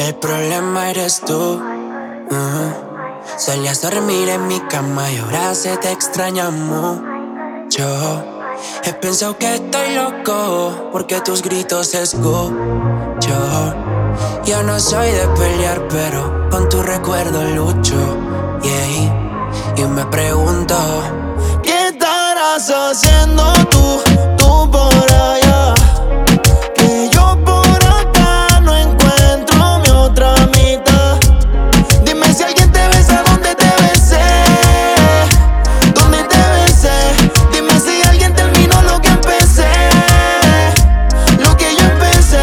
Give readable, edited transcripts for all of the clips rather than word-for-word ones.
El problema eres tú. Solías dormir en mi cama y ahora se te extraña mucho. He pensado que estoy loco porque tus gritos escucho. Yo no soy de pelear, pero con tu recuerdo lucho. Y me pregunto, ¿qué estarás haciendo tú por allá? Que yo por acá no encuentro mi otra mitad. Dime si alguien te besa donde te besé, donde te besé. Dime si alguien terminó lo que empecé, lo que yo empecé.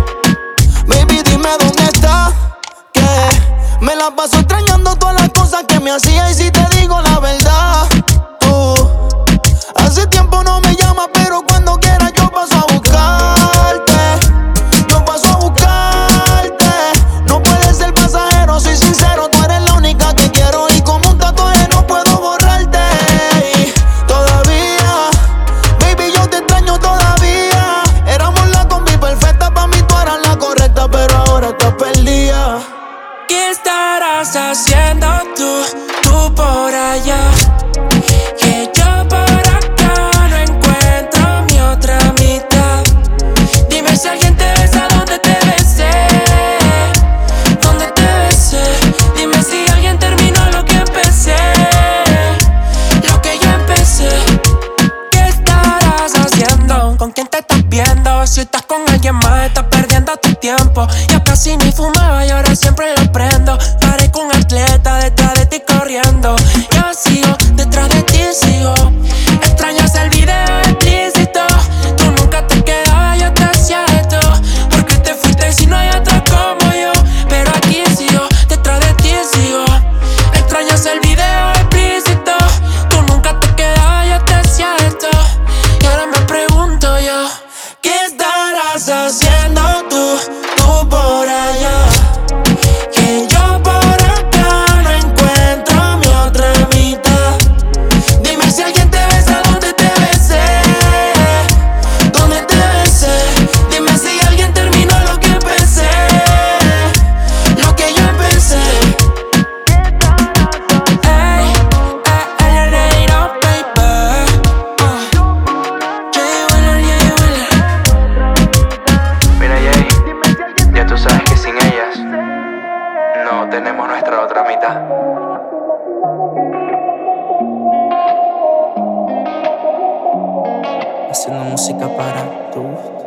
Baby, dime dónde está, que me la paso extrañando todas las cosas que me hacía. Y si te digo la verdad, tú hace tiempo no me llamas, pero cuando quieras yo paso a buscarte. Yo paso a buscarte. No puedes ser pasajero, soy sincero, tú eres la única que quiero. Y como un tatuaje no puedo borrarte. Y todavía, baby, yo te extraño todavía. Éramos la combi perfecta, pa' mí tú eras la correcta, pero ahora estás perdida. ¿Qué estarás haciendo tú por allá? Que yo por acá no encuentro mi otra mitad. Dime si alguien te besa donde te besé, donde te besé. Dime si alguien terminó lo que empecé, lo que yo empecé. ¿Qué estarás haciendo? ¿Con quién te estás viendo? Si estás con alguien más estás perdiendo tu tiempo. Ya casi ni fumaba y ahora siempre lo prendo. Parezco un atleta detrás de ti corriendo. Yo sigo detrás de ti, sigo. Extrañas el video explícito. Tú nunca te quedabas, yo te hacía esto. Porque te fuiste si no hay otra como yo. Pero aquí sigo, detrás de ti sigo. Extrañas el video explícito. Tú nunca te quedabas, yo te hacía esto. Y ahora me pregunto yo, ¿qué estarás haciendo tú por allá? Que yo por acá no encuentro mi otra mitad. Dime si alguien te besa donde te besé, donde te besé. Dime si alguien terminó lo que empecé, lo que yo empecé. Ey, no, baby. Jay Wheeler. Mira, Jay, ya tú sabes que sin ellas no tenemos nuestra otra mitad. Haciendo música para tú.